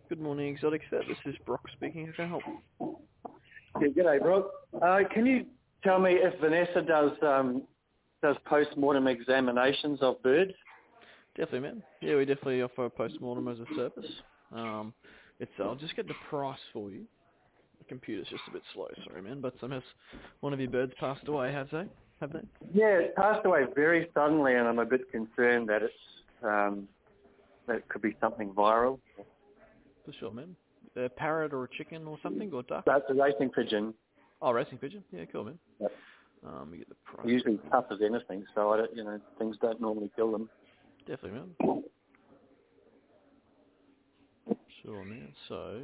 Good morning, Exotic Vet. This is Brock speaking. How can I help? Yeah, g'day, Brock. Can you tell me if Vanessa does post-mortem examinations of birds? Definitely, man. Yeah, we definitely offer a post-mortem as a service. I'll just get the price for you. The computer's just a bit slow, sorry, man. But has one of your birds passed away, have they? Yeah, it passed away very suddenly, and I'm a bit concerned that that it could be something viral. For sure, man. A parrot or a chicken or something, or duck? That's a racing pigeon. Oh, racing pigeon? Yeah, cool, man. Yep. We get the price. They're usually tough as anything, so things don't normally kill them. Definitely, man. Sure, man. So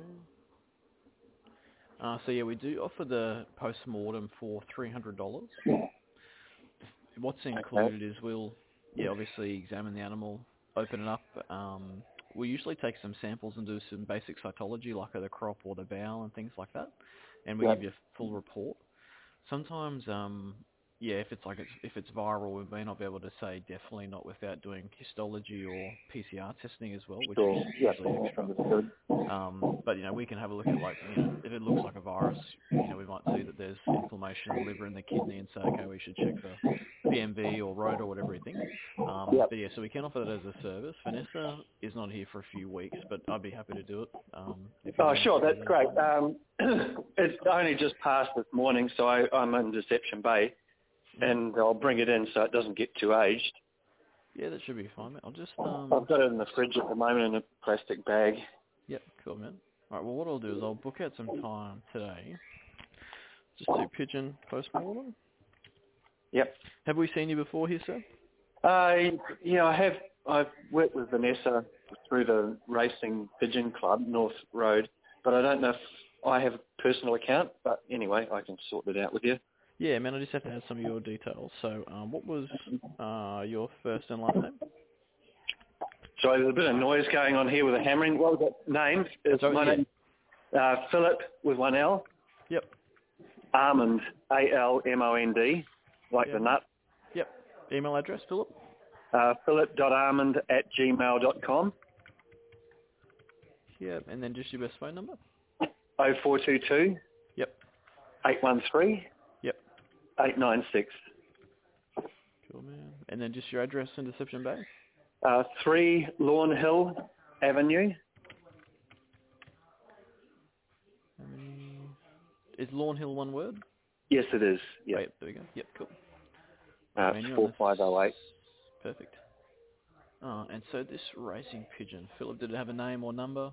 yeah, we do offer the post-mortem for $300. What's included is we'll, obviously examine the animal, open it up. We usually take some samples and do some basic cytology, like the crop or the bowel and things like that, and we give you a full report. Sometimes, if it's viral, we may not be able to say definitely not without doing histology or PCR testing as well, which is usually extra. But we can have a look at if it looks like a virus, we might see that there's inflammation in the liver and the kidney, and say, okay, we should check for BMV or Rota or whatever you think. But yeah, so we can offer that as a service. Vanessa is not here for a few weeks, but I'd be happy to do it. Sure, that's great. It's only just passed this morning, so I'm in Deception Bay, and I'll bring it in so it doesn't get too aged. Yeah, that should be fine, man. I'll just... I've got it in the fridge at the moment in a plastic bag. Yep, cool, man. All right, well, what I'll do is I'll book out some time today. Just do pigeon post-mortem. Yep. Have we seen you before here, sir? I have. I've worked with Vanessa through the Racing Pigeon Club, North Road, but I don't know if I have a personal account. But anyway, I can sort it out with you. Yeah, man, I just have to have some of your details. So what was your first and last name? Sorry, there's a bit of noise going on here with a hammering. What was that name? My name Philip with one L. Yep. Almond, ALMOND, like the nut. Yep. Email address, Philip? Philip.almond@gmail.com. Yep, and then just your best phone number? 0422. Yep. 813. Yep. 896. Cool, man. And then just your address in Deception Bay? 3 Lawn Hill Avenue. Is Lawn Hill one word? Yes, it is. Yep. Wait, there we go. Yep, cool. 4508. Perfect. And so this racing pigeon, Philip, did it have a name or number?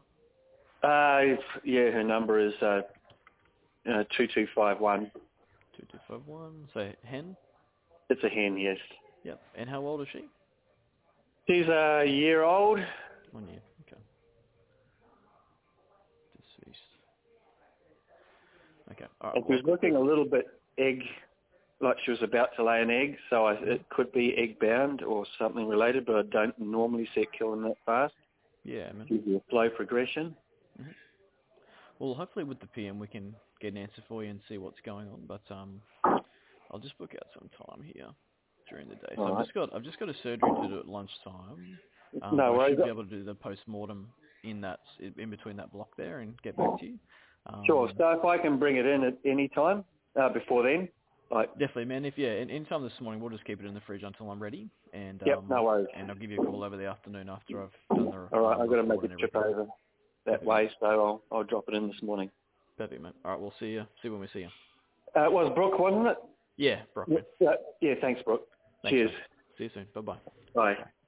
Her number is 2251. 2251. So hen? It's a hen, yes. Yep. And how old is she? She's a year old. 1 year. Okay. Deceased. Okay. All right. And she was looking a little bit like she was about to lay an egg, so it could be egg-bound or something related, but I don't normally see it killing that fast. Yeah, man. Gives you a slow progression. Mm-hmm. Well, hopefully with the PM we can get an answer for you and see what's going on, but I'll just book out some time here during the day. So I've just got a surgery to do at lunchtime. No worries. I should be able to do the post-mortem in between that block there and get back to you. Sure. So if I can bring it in at any time before then. Definitely, man. In time this morning, we'll just keep it in the fridge until I'm ready. And no worries. And I'll give you a call over the afternoon after I've done the. All right, I've got to make a trip over that way, so I'll drop it in this morning. Perfect, mate. All right, we'll see you. See when we see you. It was Brooke, wasn't it? Yeah, Brooke. Yeah, thanks, Brooke. Thanks, Cheers. man. See you soon. Bye-bye. Bye.